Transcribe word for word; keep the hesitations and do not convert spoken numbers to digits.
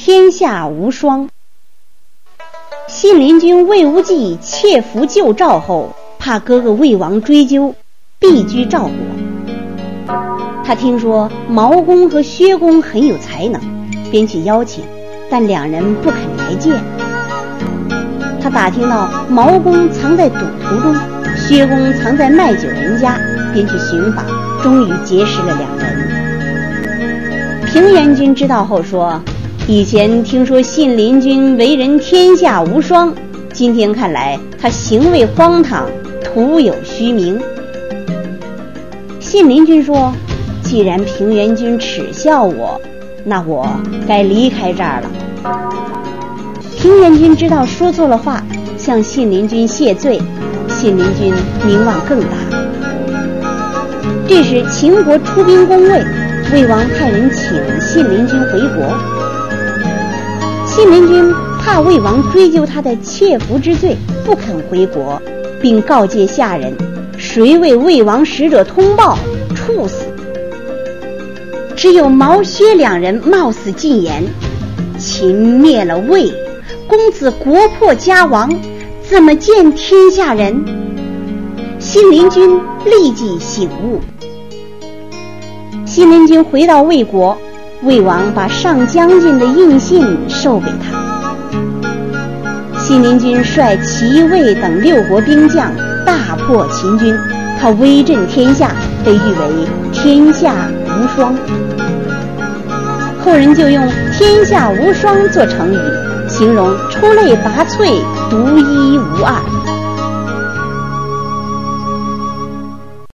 天下无双。信陵君魏无忌窃符救赵后，怕哥哥魏王追究，避居赵国。他听说毛公和薛公很有才能，便去邀请，但两人不肯来见。他打听到毛公藏在赌徒中，薛公藏在卖酒人家，便去寻访，终于结识了两人。平原君知道后说，以前听说信陵君为人天下无双，今天看来他行为荒唐，徒有虚名。信陵君说，既然平原君耻笑我，那我该离开这儿了。平原君知道说错了话，向信陵君谢罪，信陵君名望更大。这时秦国出兵攻魏，魏王派人请信陵君回国。信陵君怕魏王追究他的窃符之罪，不肯回国，并告诫下人，谁为魏王使者通报，处死。只有毛薛两人冒死进言，秦灭了魏，公子国破家亡，怎么见天下人？信陵君立即醒悟。信陵君回到魏国，魏王把上将军的印信授给他。信陵君率齐魏等六国兵将大破秦军，他威震天下，被誉为天下无双。后人就用天下无双做成语，形容出类拔萃，独一无二。